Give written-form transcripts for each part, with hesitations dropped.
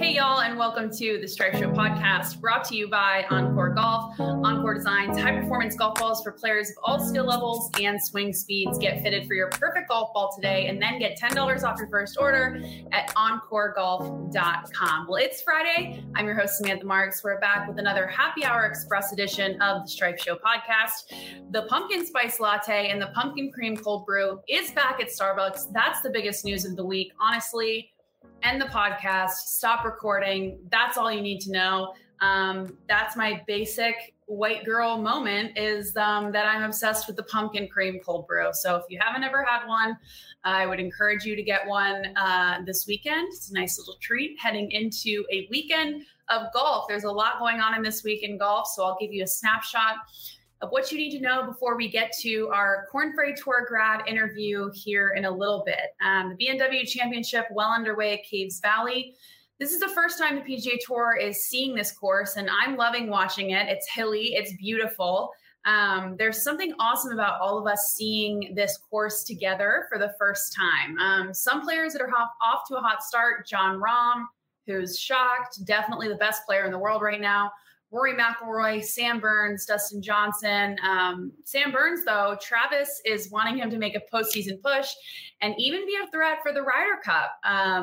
Hey, y'all, and welcome to the Stripe Show podcast, brought to you by Encore Golf. Encore designs high-performance golf balls for players of all skill levels and swing speeds. Get fitted for your perfect golf ball today, and then get $10 off your first order at EncoreGolf.com. Well, it's Friday. I'm your host, Samantha Marks. We're back with another Happy Hour Express edition of the Stripe Show podcast. The pumpkin spice latte and the pumpkin cream cold brew is back at Starbucks. That's the biggest news of the week, honestly. End the podcast, stop recording. That's all you need to know. That's my basic white girl moment is that I'm obsessed with the pumpkin cream cold brew. So if you haven't ever had one, I would encourage you to get one this weekend. It's a nice little treat heading into a weekend of golf. There's a lot going on in this week in golf, so I'll give you a snapshot of what you need to know before we get to our Korn Ferry Tour grad interview here in a little bit. The BMW Championship well underway at Caves Valley. This is the first time the PGA Tour is seeing this course, and I'm loving watching it. It's hilly, it's beautiful. There's something awesome about all of us seeing this course together for the first time. Some players that are off to a hot start, Jon Rahm, who's shocked, definitely the best player in the world right now. Rory McIlroy, Sam Burns, Dustin Johnson. Sam Burns, though, Travis is wanting him to make a postseason push and even be a threat for the Ryder Cup.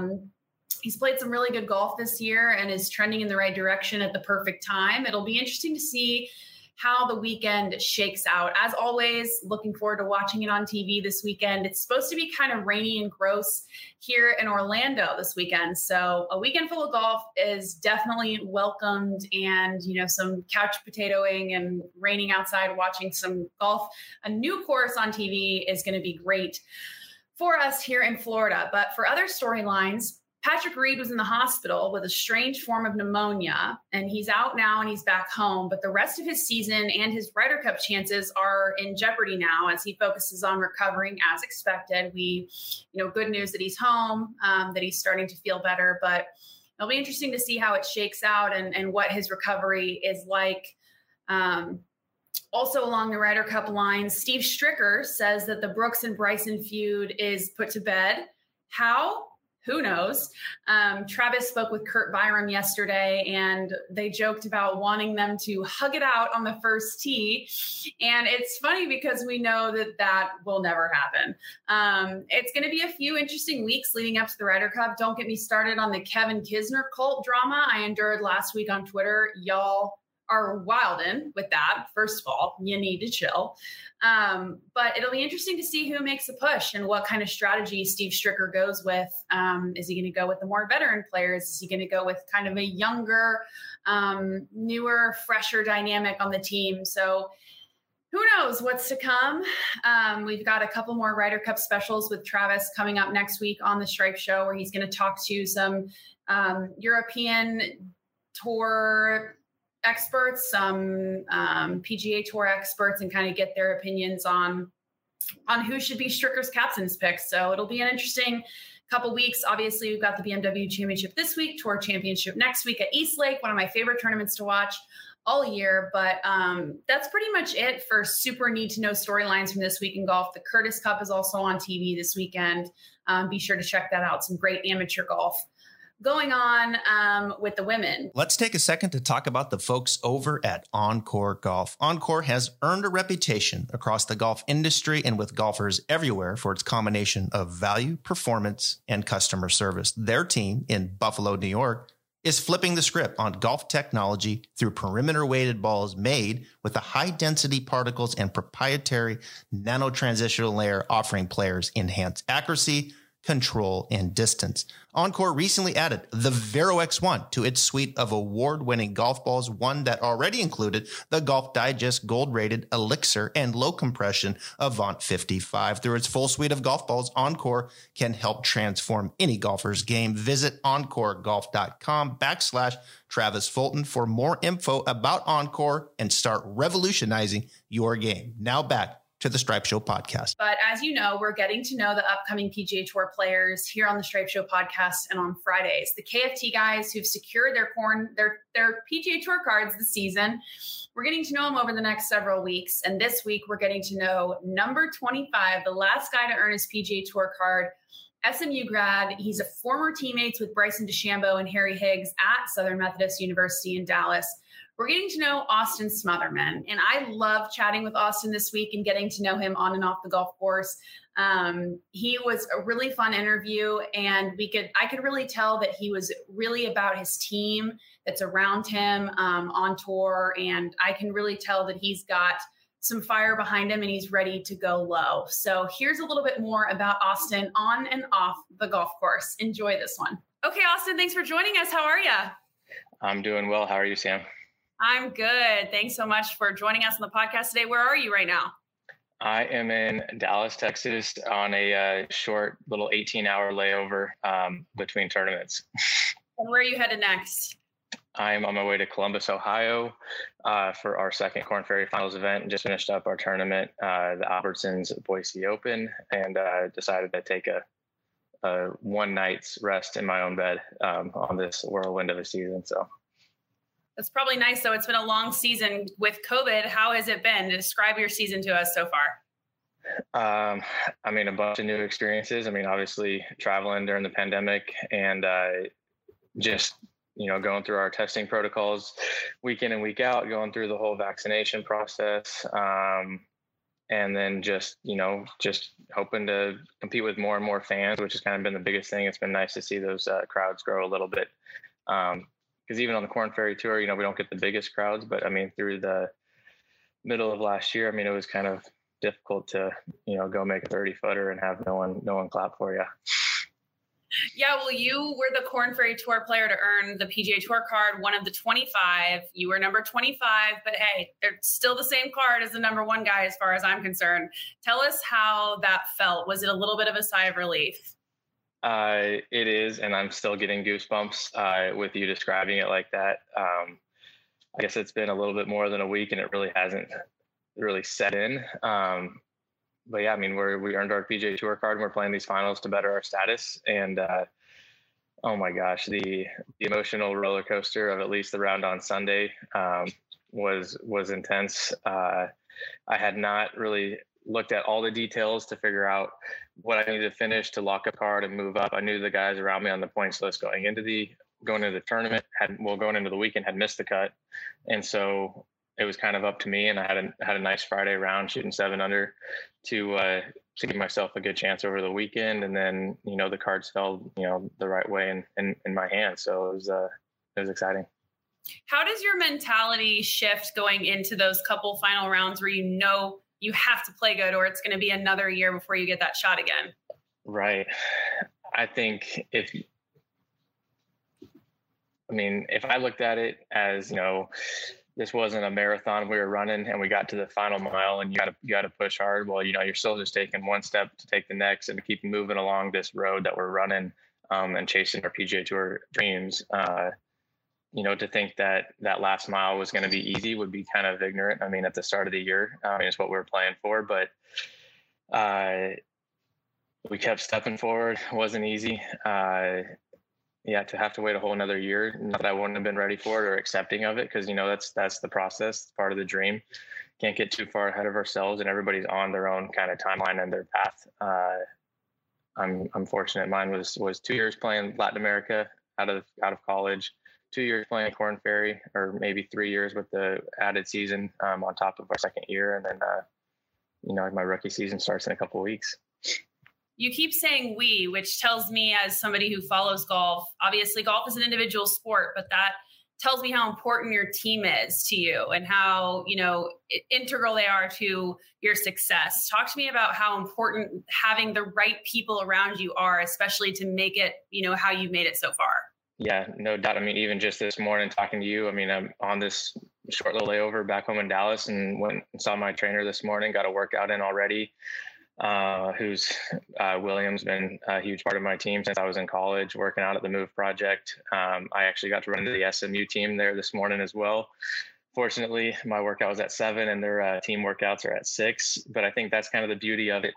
He's played some really good golf this year and is trending in the right direction at the perfect time. It'll be interesting to see how the weekend shakes out. As always, looking forward to watching it on TV this weekend. It's supposed to be kind of rainy and gross here in Orlando this weekend. So a weekend full of golf is definitely welcomed, and, you know, some couch potatoing and raining outside, watching some golf. A new course on TV is going to be great for us here in Florida. But for other storylines, Patrick Reed was in the hospital with a strange form of pneumonia, and he's out now and he's back home. But the rest of his season and his Ryder Cup chances are in jeopardy now as he focuses on recovering as expected. Good news that he's home, that he's starting to feel better. But it'll be interesting to see how it shakes out and what his recovery is like. Also along the Ryder Cup lines, Steve Stricker says that the Brooks and Bryson feud is put to bed. How? Who knows? Travis spoke with Kurt Byram yesterday, and they joked about wanting them to hug it out on the first tee. And it's funny because we know that will never happen. It's going to be a few interesting weeks leading up to the Ryder Cup. Don't get me started on the Kevin Kisner cult drama I endured last week on Twitter. Y'all are wildin' with that. First of all, you need to chill. But it'll be interesting to see who makes a push and what kind of strategy Steve Stricker goes with. Is he going to go with the more veteran players? Is he going to go with kind of a younger, newer, fresher dynamic on the team? So who knows what's to come? We've got a couple more Ryder Cup specials with Travis coming up next week on the Stripe Show, where he's going to talk to some European Tour experts, some PGA Tour experts, and kind of get their opinions on who should be Stricker's captain's picks. So it'll be an interesting couple weeks. Obviously, we've got the BMW Championship this week, Tour Championship next week at East Lake, one of my favorite tournaments to watch all year. But that's pretty much it for super need to know storylines from this week in golf. The Curtis Cup is also on TV this weekend. Be sure to check that out. Some great amateur golf going on with the women. Let's take a second to talk about the folks over at Encore Golf. Encore has earned a reputation across the golf industry and with golfers everywhere for its combination of value, performance, and customer service. Their team in Buffalo, New York, is flipping the script on golf technology through perimeter-weighted balls made with the high-density particles and proprietary nano-transitional layer, offering players enhanced accuracy, control, and distance. Encore recently added the Vero X1 to its suite of award-winning golf balls, one that already included the Golf Digest gold-rated Elixir and low-compression Avant 55. Through its full suite of golf balls, Encore can help transform any golfer's game. Visit EncoreGolf.com/Travis Fulton for more info about Encore and start revolutionizing your game. Now back to the Stripe Show podcast. But as you know, we're getting to know the upcoming PGA Tour players here on the Stripe Show podcast and on Fridays. The KFT guys who've secured their PGA Tour cards this season. We're getting to know them over the next several weeks. And this week, we're getting to know number 25, the last guy to earn his PGA Tour card, SMU grad. He's a former teammates with Bryson DeChambeau and Harry Higgs at Southern Methodist University in Dallas. We're getting to know Austin Smotherman, and I love chatting with Austin this week and getting to know him on and off the golf course. He was a really fun interview, and I could really tell that he was really about his team that's around him on tour, and I can really tell that he's got some fire behind him and he's ready to go low. So here's a little bit more about Austin on and off the golf course. Enjoy this one. Okay, Austin, thanks for joining us. How are you? I'm doing well. How are you, Sam? I'm good. Thanks so much for joining us on the podcast today. Where are you right now? I am in Dallas, Texas on a short little 18-hour layover between tournaments. And where are you headed next? I'm on my way to Columbus, Ohio for our second Korn Ferry Finals event. Just finished up our tournament, the Albertsons Boise Open, and decided to take a one night's rest in my own bed on this whirlwind of a season. So that's probably nice, though. It's been a long season with COVID. How has it been? Describe your season to us so far. I mean, a bunch of new experiences. I mean, obviously traveling during the pandemic and just, going through our testing protocols week in and week out, going through the whole vaccination process. And then just hoping to compete with more and more fans, which has kind of been the biggest thing. It's been nice to see those crowds grow a little bit. Because even on the Korn Ferry Tour, we don't get the biggest crowds, but I mean, through the middle of last year, I mean, it was kind of difficult to, go make a 30-footer and have no one clap for you. Yeah, well, you were the Korn Ferry Tour player to earn the PGA Tour card, one of the 25. You were number 25, but hey, they're still the same card as the number one guy as far as I'm concerned. Tell us how that felt. Was it a little bit of a sigh of relief? It is, and I'm still getting goosebumps with you describing it like that. I guess it's been a little bit more than a week, and it really hasn't really set in. But yeah, I mean, we earned our PGA Tour card, and we're playing these finals to better our status. And oh my gosh, the emotional roller coaster of at least the round on Sunday was intense. I had not really looked at all the details to figure out what I needed to finish to lock a card and move up. I knew the guys around me on the points list going into the tournament going into the weekend had missed the cut. And so it was kind of up to me, and I had a nice Friday round shooting 7 under to give myself a good chance over the weekend. And then, the cards fell, the right way in my hands. So it was exciting. How does your mentality shift going into those couple final rounds where you have to play good, or it's going to be another year before you get that shot again? Right. I think if I looked at it as, this wasn't a marathon we were running and we got to the final mile and you got to push hard. Well, you're still just taking one step to take the next and to keep moving along this road that we're running and chasing our PGA Tour dreams. To think that last mile was going to be easy would be kind of ignorant. I mean, at the start of the year, it's what we were playing for, but we kept stepping forward. It wasn't easy. To have to wait a whole another year, not that I wouldn't have been ready for it or accepting of it, because that's the process, part of the dream. Can't get too far ahead of ourselves, and everybody's on their own kind of timeline and their path. I'm fortunate. Mine was 2 years playing Latin America out of college, 2 years playing Korn Ferry, or maybe 3 years with the added season on top of our second year, and then my rookie season starts in a couple of weeks. You keep saying we, which tells me, as somebody who follows golf, obviously golf is an individual sport, but that tells me how important your team is to you and how, integral they are to your success. Talk to me about how important having the right people around you are, especially to make it, how you've made it so far. Yeah, no doubt. I mean, even just this morning talking to you, I'm on this short little layover back home in Dallas and went and saw my trainer this morning, got a workout in already. Who's William's been a huge part of my team since I was in college, working out at the Move Project. I actually got to run into the SMU team there this morning as well. Fortunately, my workout was at 7 and their team workouts are at 6. But I think that's kind of the beauty of it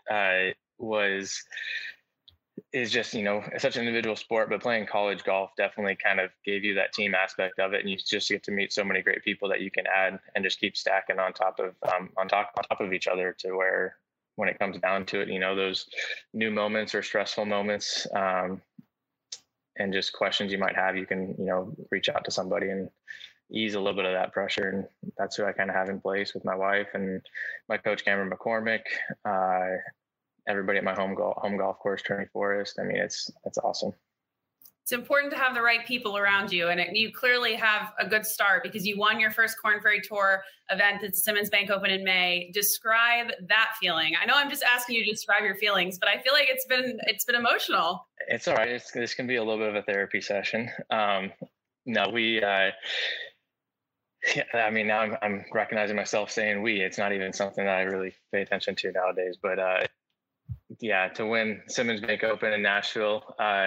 is just, it's such an individual sport, but playing college golf definitely kind of gave you that team aspect of it. And you just get to meet so many great people that you can add and just keep stacking on top of each other to where, when it comes down to it, those new moments or stressful moments, and just questions you might have, you can, reach out to somebody and ease a little bit of that pressure. And that's who I kind of have in place with my wife and my coach, Cameron McCormick, everybody at my home golf course, Trinity Forest. I mean, it's awesome. It's important to have the right people around you. And you clearly have a good start because you won your first Korn Ferry Tour event at Simmons Bank Open in May. Describe that feeling. I know I'm just asking you to describe your feelings, but I feel like it's been emotional. It's all right. This can be a little bit of a therapy session. No, we, I mean, now I'm recognizing myself saying we. It's not even something that I really pay attention to nowadays. But to win Simmons Bank Open in Nashville,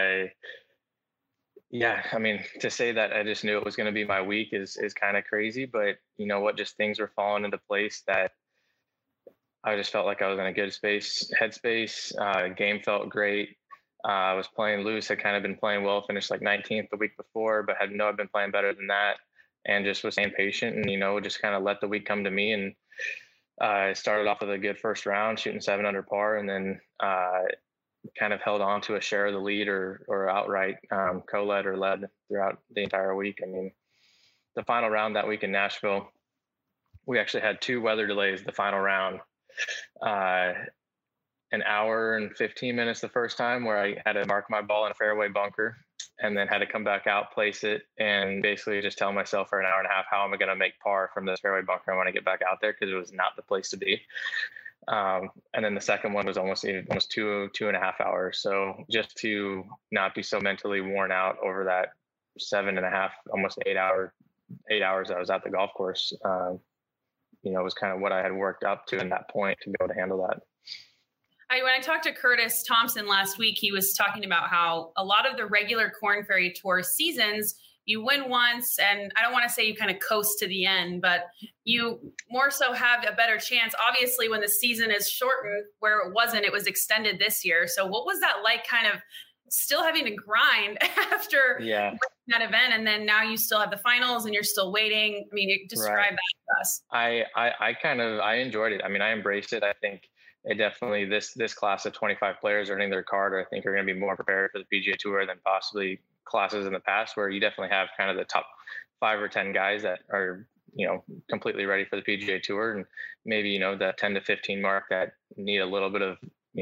I mean, to say that I just knew it was going to be my week is kind of crazy. But you know what? Just things were falling into place that I just felt like I was in a good headspace. Game felt great. I was playing loose. Had kind of been playing well. Finished like 19th the week before, but I'd been playing better than that. And just was staying patient and, just kind of let the week come to me. And I started off with a good first round, shooting 7 under par, and then kind of held on to a share of the lead or outright co-led or led throughout the entire week. I mean, the final round that week in Nashville, we actually had 2 weather delays the final round. An hour and 15 minutes the first time where I had to mark my ball in a fairway bunker and then had to come back out, place it, and basically just tell myself for an hour and a half, how am I going to make par from this fairway bunker? I want to get back out there because it was not the place to be. And then the second one was almost 2.5 hours. So just to not be so mentally worn out over that 7.5, almost 8 hours I was at the golf course, was kind of what I had worked up to in that point to be able to handle that. When I talked to Curtis Thompson last week, he was talking about how a lot of the regular Korn Ferry Tour seasons, you win once, and I don't want to say you kind of coast to the end, but you more so have a better chance. Obviously, when the season is shortened, where it was extended this year. So what was that like, kind of still having to grind after that event? And then now you still have the finals and you're still waiting. I mean, describe that to us. I enjoyed it. I mean, I embraced it. I think it definitely, this class of 25 players earning their card, I think, are going to be more prepared for the PGA Tour than possibly classes in the past, where you definitely have kind of the top 5 or 10 guys that are, completely ready for the PGA Tour, and maybe, that 10 to 15 mark that need a little bit of,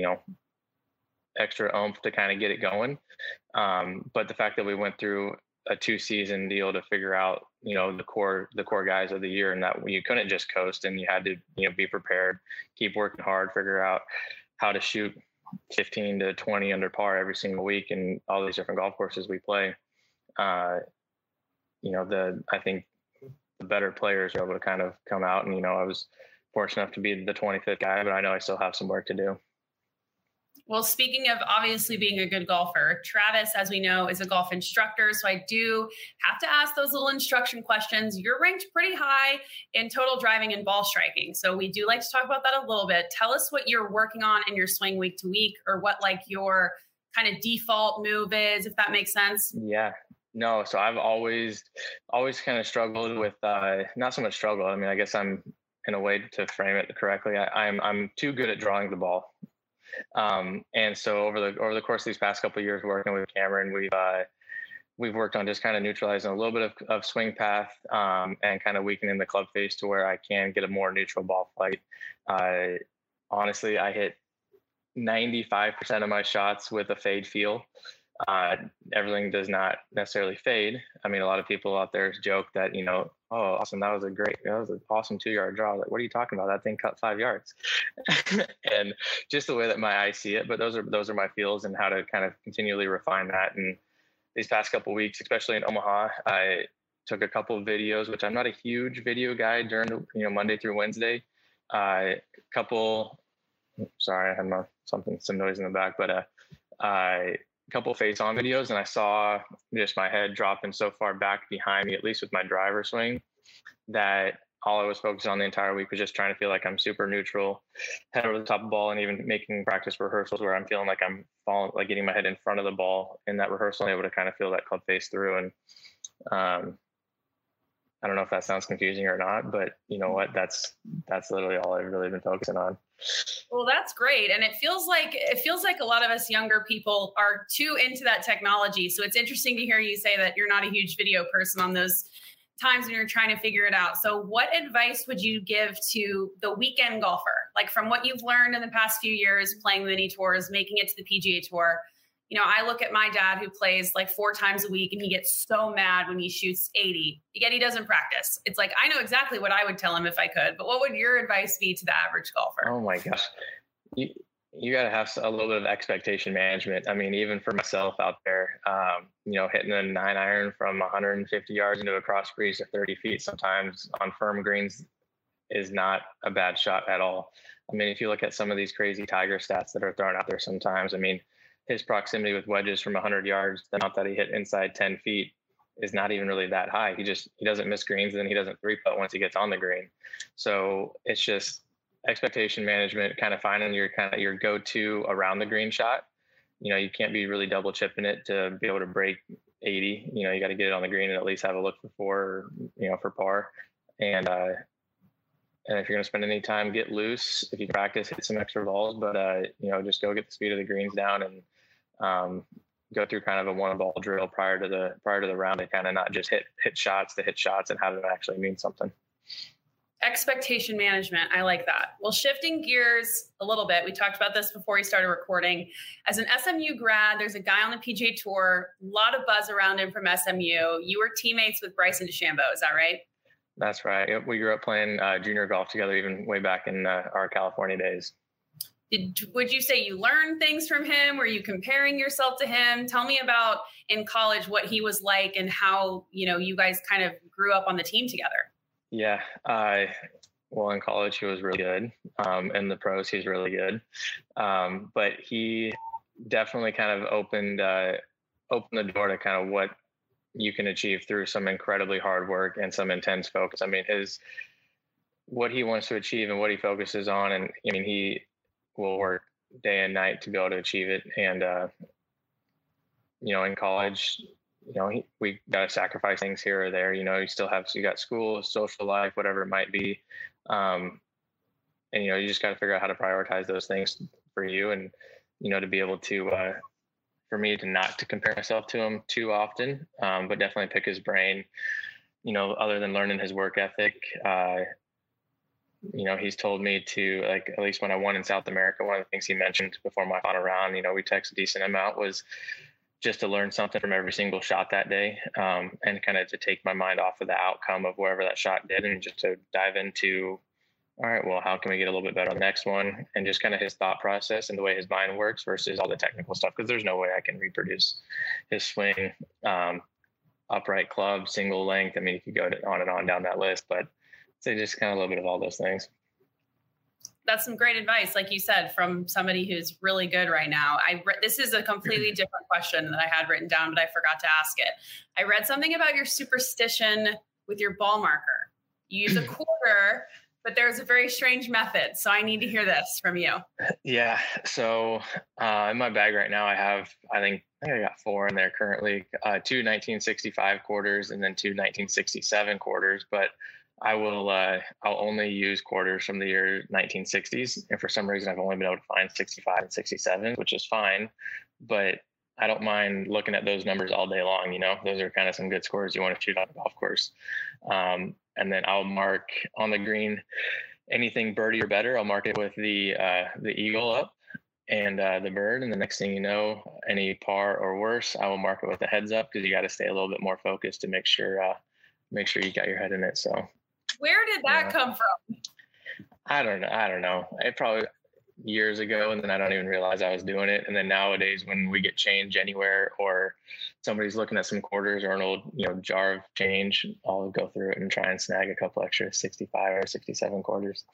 extra oomph to kind of get it going. But the fact that we went through a 2-season deal to figure out, the core guys of the year, and that you couldn't just coast, and you had to, be prepared, keep working hard, figure out how to shoot 15 to 20 under par every single week and all these different golf courses we play. I think the better players are able to kind of come out, and, I was fortunate enough to be the 25th guy, but I know I still have some work to do. Well, speaking of obviously being a good golfer, Travis, as we know, is a golf instructor. So I do have to ask those little instruction questions. You're ranked pretty high in total driving and ball striking. So we do like to talk about that a little bit. Tell us what you're working on in your swing week to week, or what like your kind of default move is, if that makes sense. Yeah. No, so I've always kind of struggled with, not so much struggle. I mean, I guess I'm, in a way to frame it correctly, I'm too good at drawing the ball. And so over the course of these past couple of years working with Cameron, we've worked on just kind of neutralizing a little bit of swing path, and kind of weakening the club face to where I can get a more neutral ball flight. Honestly, I hit 95% of my shots with a fade feel. Everything does not necessarily fade. I mean, a lot of people out there joke that, oh, awesome, that was an awesome 2-yard draw. Like, what are you talking about? That thing cut 5 yards. And just the way that my eyes see it, but those are my feels, and how to kind of continually refine that. And these past couple of weeks, especially in Omaha, I took a couple of videos, which I'm not a huge video guy during the, Monday through Wednesday. Sorry, I had some noise in the back, but couple face-on videos, and I saw just my head dropping so far back behind me, at least with my driver swing, that all I was focused on the entire week was just trying to feel like I'm super neutral, head over the top of the ball, and even making practice rehearsals where I'm feeling like I'm falling, like getting my head in front of the ball in that rehearsal, and able to kind of feel that club face through. And I don't know if that sounds confusing or not, but you know what? That's literally all I've really been focusing on. Well, that's great. And it feels like a lot of us younger people are too into that technology. So it's interesting to hear you say that you're not a huge video person on those times when you're trying to figure it out. So what advice would you give to the weekend golfer? Like from what you've learned in the past few years, playing mini tours, making it to the PGA Tour. You know, I look at my dad who plays like 4 times a week and he gets so mad when he shoots 80, yet he doesn't practice. It's like, I know exactly what I would tell him if I could, but what would your advice be to the average golfer? Oh my gosh. You got to have a little bit of expectation management. I mean, even for myself out there, you know, hitting a 9-iron from 150 yards into a cross breeze to 30 feet sometimes on firm greens is not a bad shot at all. I mean, if you look at some of these crazy Tiger stats that are thrown out there sometimes, I mean, his proximity with wedges from 100 yards, the amount that he hit inside 10 feet is not even really that high. He doesn't miss greens, and then he doesn't 3-putt once he gets on the green. So it's just expectation management, kind of finding your go-to around the green shot. You know, you can't be really double chipping it to be able to break 80. You know, you got to get it on the green and at least have a look for 4 or, you know, for par. And if you're going to spend any time, get loose. If you practice, hit some extra balls, but you know, just go get the speed of the greens down and go through kind of a 1-ball drill prior to the round, and kind of not just hit shots to hit shots and have them actually mean something. Expectation management. I like that. Well, shifting gears a little bit, we talked about this before we started recording. As an SMU grad, there's a guy on the PGA Tour, a lot of buzz around him from SMU. You were teammates with Bryson DeChambeau, is that right? That's right. We grew up playing junior golf together, even way back in our California days. Would you say you learned things from him? Were you comparing yourself to him? Tell me about in college what he was like and how, you know, you guys kind of grew up on the team together. Yeah. Well, in college, he was really good. In the pros, he's really good. But he definitely kind of opened the door to kind of what you can achieve through some incredibly hard work and some intense focus. I mean, what he wants to achieve and what he focuses on. And I mean, he will work day and night to be able to achieve it. And, you know, in college, you know, we got to sacrifice things here or there. You know, you got school, social life, whatever it might be. And, you know, you just got to figure out how to prioritize those things for you. And, you know, to be able to, for me to not to compare myself to him too often, but definitely pick his brain, you know, other than learning his work ethic. You know, he's told me to, like, at least when I won in South America, one of the things he mentioned before my final round, you know, we texted a decent amount, was just to learn something from every single shot that day, and kind of to take my mind off of the outcome of wherever that shot did, and just to dive into, all right, well, how can we get a little bit better on the next one? And just kind of his thought process and the way his mind works versus all the technical stuff, because there's no way I can reproduce his swing, upright club, single length. I mean, you could go on and on down that list, but so just kind of a little bit of all those things. That's some great advice, like you said, from somebody who's really good right now. This is a completely different question that I had written down, but I forgot to ask it. I read something about your superstition with your ball marker. You use a quarter, but there's a very strange method. So I need to hear this from you. Yeah. So in my bag right now, I think I got 4 in there currently, 2 1965 quarters and then 2 1967 quarters. But I'll only use quarters from the year 1960s. And for some reason, I've only been able to find 65 and 67, which is fine. But I don't mind looking at those numbers all day long. You know, those are kind of some good scores you want to shoot on a golf course. And then I'll mark on the green anything birdie or better. I'll mark it with the eagle up and the bird. And the next thing you know, any par or worse, I will mark it with the heads up, because you got to stay a little bit more focused to make sure you got your head in it. So where did that come from? I don't know. It probably years ago, and then I don't even realize I was doing it. And then nowadays, when we get change anywhere, or somebody's looking at some quarters or an old, you know, jar of change, I'll go through it and try and snag a couple extra 65 or 67 quarters.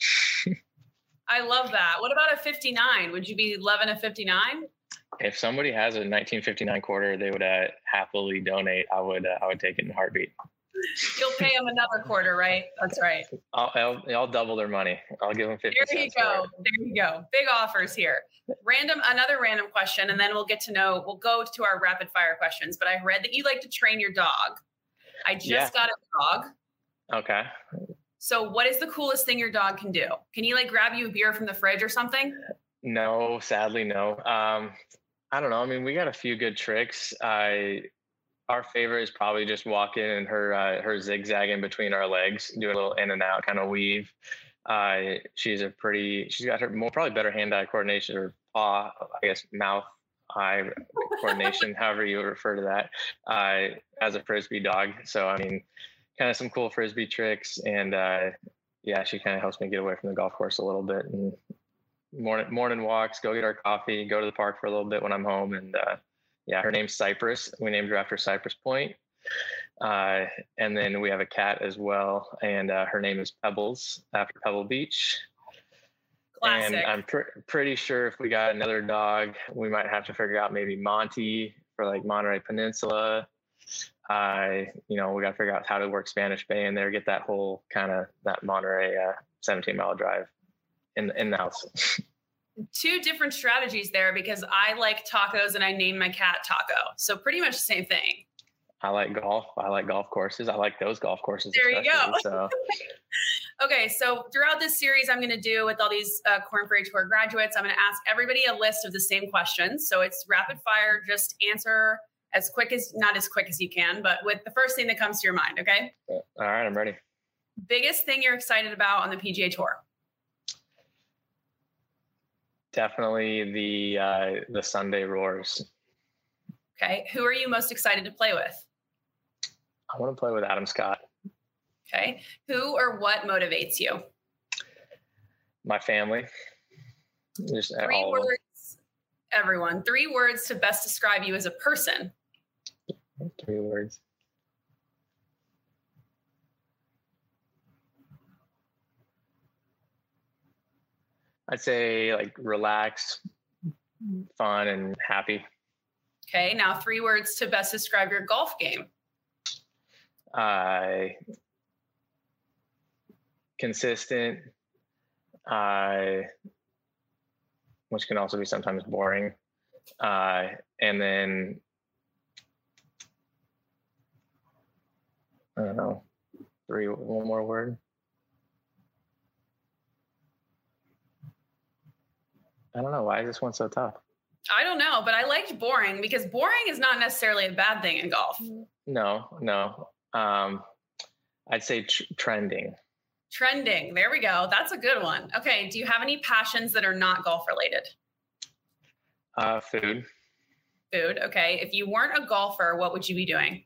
I love that. What about a 59? Would you be loving a 59? If somebody has a 1959 quarter they would happily donate, I would take it in a heartbeat. You'll pay them another quarter, right? That's right. I'll double their money. I'll give them 50 cents. There you go. Big offers here. Another random question, and then we'll go to our rapid fire questions. But I read that you like to train your dog. I just got a dog. Okay. So what is the coolest thing your dog can do? Can he like grab you a beer from the fridge or something? No, sadly, no. I don't know. I mean, we got a few good tricks. Our favorite is probably just walking and her zigzagging between our legs, do a little in and out kind of weave. She's got her probably better hand-eye coordination, or paw, I guess, mouth-eye coordination, however you refer to that, as a Frisbee dog. So, I mean, kind of some cool Frisbee tricks. And yeah, she kind of helps me get away from the golf course a little bit. And morning walks, go get our coffee, go to the park for a little bit when I'm home. And yeah, her name's Cypress. We named her after Cypress Point. And then we have a cat as well, and her name is Pebbles, after Pebble Beach. Classic. And I'm pretty sure if we got another dog, we might have to figure out maybe Monty for like Monterey Peninsula. We got to figure out how to work Spanish Bay in there, get that whole kind of that Monterey 17-mile drive in the house. Two different strategies there, because I like tacos and I named my cat Taco. So pretty much the same thing. I like golf. I like golf courses. I like those golf courses. There you go. So. Okay, so throughout this series, I'm going to do with all these Korn Ferry Tour graduates, I'm going to ask everybody a list of the same questions. So it's rapid fire. Just answer not as quick as you can, but with the first thing that comes to your mind. Okay. All right, I'm ready. Biggest thing you're excited about on the PGA Tour? Definitely the Sunday Roars. Okay. Who are you most excited to play with? I want to play with Adam Scott. Okay. Who or what motivates you? My family. Just Three words, everyone. 3 words to best describe you as a person. 3 words. I'd say like relaxed, fun, and happy. Okay. Now 3 words to best describe your golf game. Consistent, which can also be sometimes boring. And then, I don't know, one more word. I don't know. Why is this one so tough? I don't know, but I liked boring, because boring is not necessarily a bad thing in golf. No. I'd say trending. Trending. There we go. That's a good one. Okay. Do you have any passions that are not golf related? Food. Food. Okay. If you weren't a golfer, what would you be doing?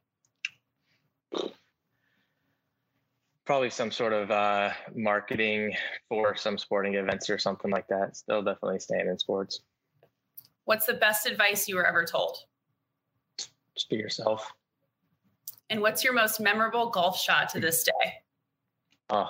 Probably some sort of marketing for some sporting events or something like that. Still definitely staying in sports. What's the best advice you were ever told? Just be yourself. And what's your most memorable golf shot to this day? Oh.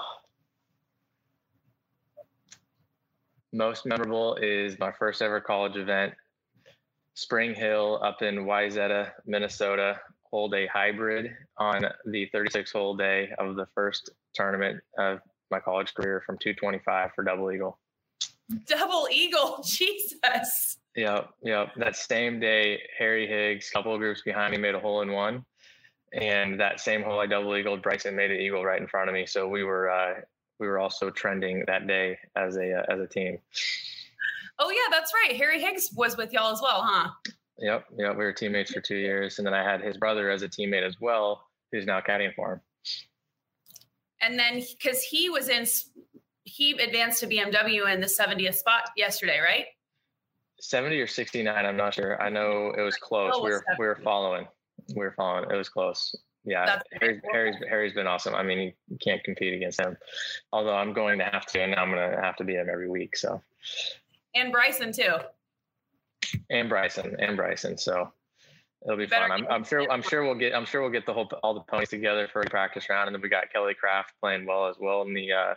Most memorable is my first ever college event, Spring Hill up in Wayzata, Minnesota. Hold a hybrid on the 36-hole day of the first tournament of my college career from 225 for double eagle. Double eagle, Jesus. Yep. That same day, Harry Higgs, a couple of groups behind me, made a hole in one. And that same hole I double eagled, Bryson made an eagle right in front of me. So we were also trending that day as a team. Oh yeah, that's right. Harry Higgs was with y'all as well, huh? Yep. We were teammates for 2 years, and then I had his brother as a teammate as well, who's now caddying for him. And then because he advanced to BMW in the 70th spot yesterday, right? 70 or 69, I'm not sure. I know it was close. We were following. It was close. Yeah, Harry's been awesome. I mean, you can't compete against him. Although I'm going to have to, and I'm going to have to beat him every week. So. And Bryson too. And Bryson. So it'll be fun. I'm sure we'll get all the ponies together for a practice round, and then we got Kelly Craft playing well as well in the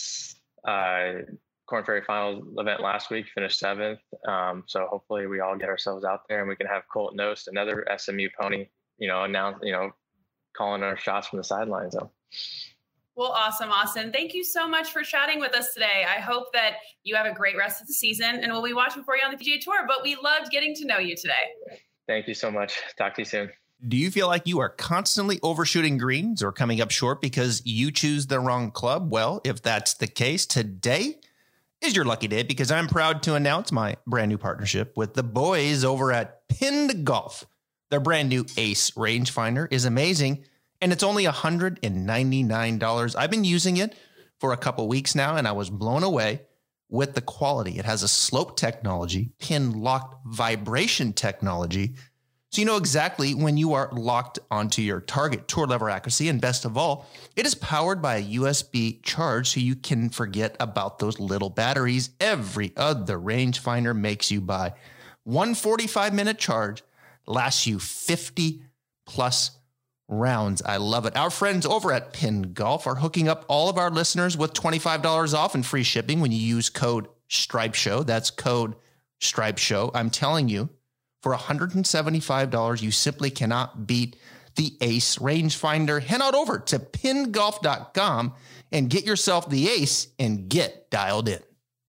Korn Ferry Finals event last week. Finished 7th. So hopefully we all get ourselves out there and we can have Colt Nost, another SMU pony, calling our shots from the sidelines. So. Well, awesome, Austin. Thank you so much for chatting with us today. I hope that you have a great rest of the season, and we'll be watching for you on the PGA Tour, but we loved getting to know you today. Thank you so much. Talk to you soon. Do you feel like you are constantly overshooting greens or coming up short because you choose the wrong club? Well, if that's the case, today is your lucky day because I'm proud to announce my brand new partnership with the boys over at Pinned Golf. Their brand new Ace rangefinder is amazing, and it's only $199. I've been using it for a couple weeks now, and I was blown away with the quality. It has a slope technology, pin-locked vibration technology, so you know exactly when you are locked onto your target, tour level accuracy, and best of all, it is powered by a USB charge so you can forget about those little batteries every other rangefinder makes you buy. One 45-minute charge lasts you 50 plus rounds. I love it. Our friends over at Pinned Golf are hooking up all of our listeners with $25 off and free shipping when you use code STRIPESHOW. That's code STRIPESHOW. I'm telling you, for $175, you simply cannot beat the Ace rangefinder. Head on over to pinnedgolf.com and get yourself the Ace and get dialed in.